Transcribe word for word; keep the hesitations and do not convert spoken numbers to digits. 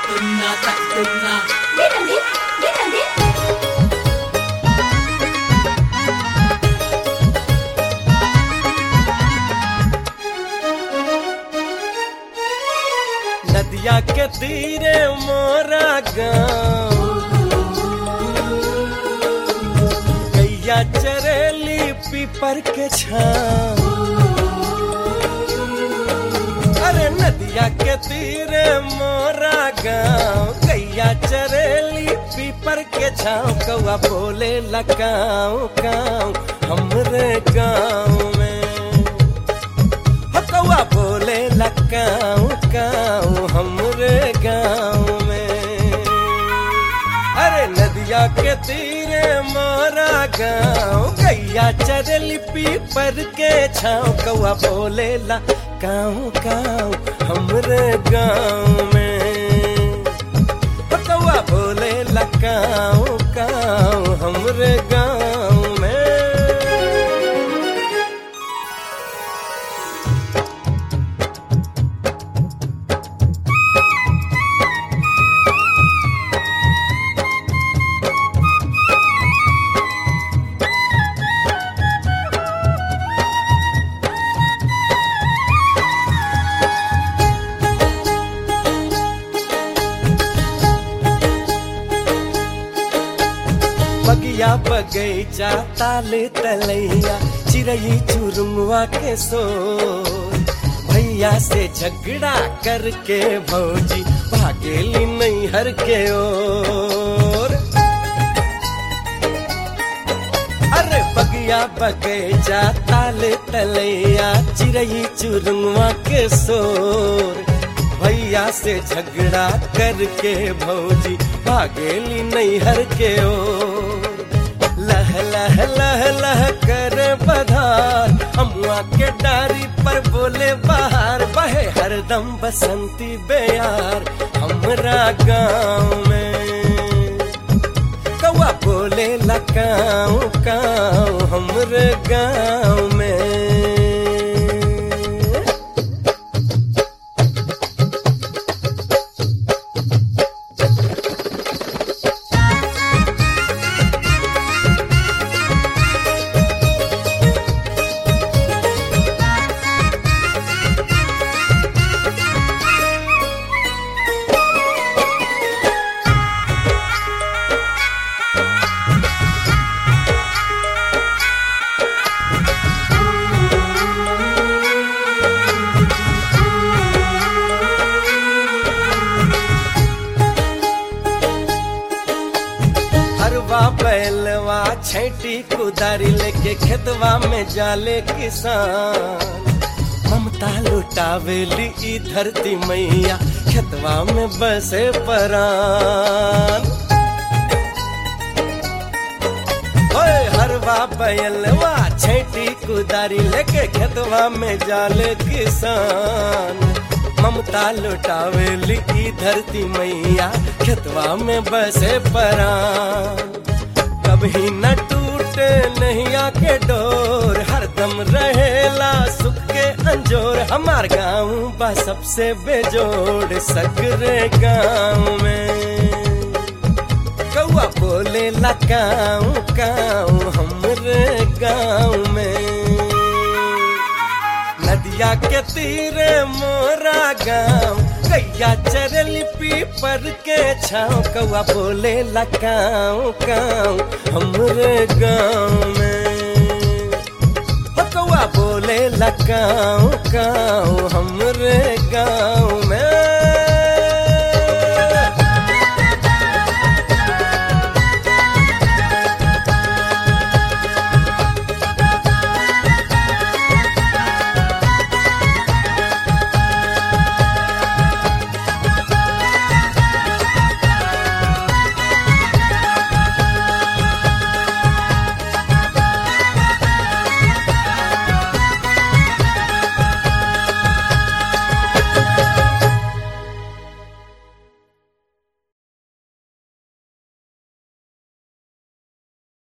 Tuna tak tuna. Little bit, little bit. नदिया के तीरे मोरा गाँव, गैया चरेली पीपर के छाँव। अरे नदिया के तीरे मोरा गाँव, गैया चरेली पीपर के छाँव। कौआ बोले लकाऊ काऊ हमरे गाँव में, कौआ बोले लकाऊ काऊ हमरे गाँव में। अरे नदिया के तीरे मोरा गाँव, गैया चरली पीपर के छाँव। कौआ बोले लकाऊ काऊ हमरे गाँव में, कौआ बोले लकाऊ काऊ हमरे गाँव में। बगिया बगैचा ताले तलैया, चिड़ई चुरुमुआ के शोर। भैया से झगड़ा करके भौजी भागेली नैहर के ओर। अरे बगिया बगैचा ताले तलैया, चिड़ई चुरुमुआ के शोर। भैया से झगड़ा करके भौजी भागेली नैहर के ओर। लह लह लह लह कर बधार, अमुआ के डारी पर बोले बाहर। बहे हरदम बसंती बेयार हमरा गाँव में, कौआ बोले लकाऊ काऊ हमरे गाँव में। हरवा बैलवा छैटी कुदारी लेके खेतवा में जाले किसान। ममता लुटावेली ई धरती मैया, खेतवा में बसे परान। ओए हरवा बैलवा छैटी कुदारी लेके खेतवा में जाले किसान। ममता लुटावेली ई धरती मैया, खेतवा में बसे परान। कभी न टूटे नैया के डोर, हरदम रहेला सुख के अंजोर। हमार गाँव बा सबसे बेजोड़ सगरे गाँव में, कौआ बोले लकाऊ काऊ हमरे गाँव में। नदिया के तीरे मोरा गाँव, गैया चरली पीपर के छाँव। कौआ बोले लकाऊ काऊ हमरे गाँव में, कौआ बोले लकाऊ काऊ हमरे गाँव में।